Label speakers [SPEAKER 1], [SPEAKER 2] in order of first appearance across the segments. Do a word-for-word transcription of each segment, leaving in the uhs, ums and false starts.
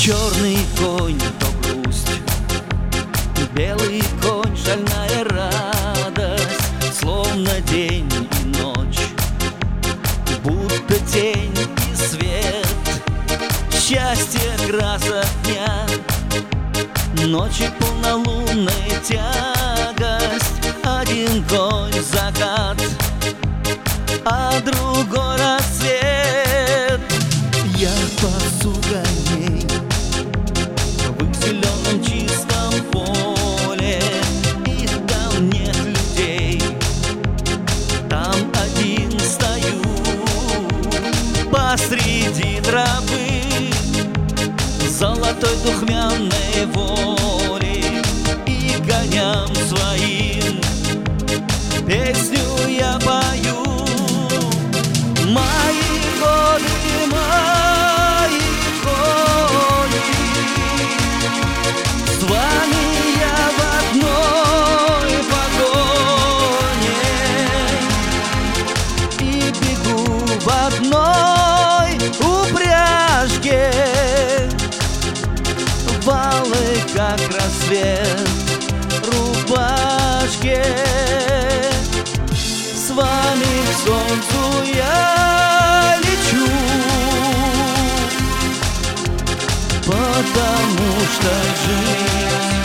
[SPEAKER 1] Черный конь, то грусть, белый конь, шальная радость, словно день и ночь, будто тень и свет. Счастье красок дня, ночи полнолунной тягость. Один конь закат, а другой рассвет. Я пасу коней в зеленом чистом поле, и там нет людей, там один стою посреди травы золотой духмяной воли, и коням своим песню я пою. Мои годы, мои кони, с вами я в одной погоне, и бегу в одной упряжке, валы, как рассвет, рубашке. С вами к солнцу я лечу, потому что жизнь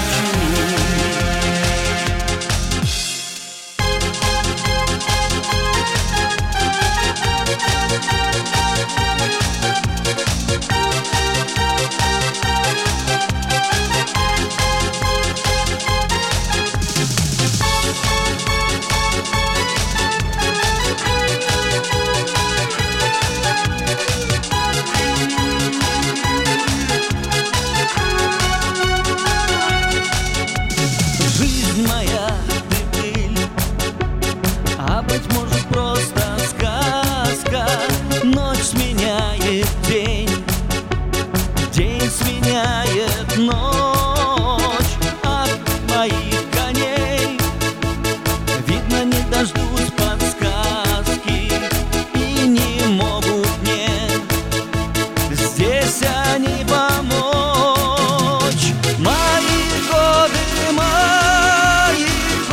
[SPEAKER 1] моя, ты пыль, а быть может просто сказка. Ночь сменяет день, день сменяет ночь. От моих коней видно, не дождусь подсказки, и не могут мне здесь они помочь. Мои годы, мои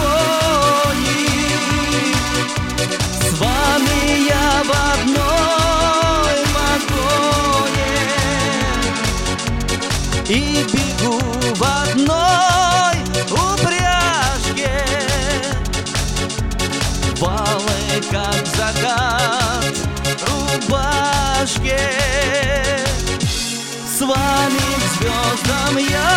[SPEAKER 1] в одной погоне, и бегу в одной упряжке, валы, как закат, рубашке. С вами к звездам я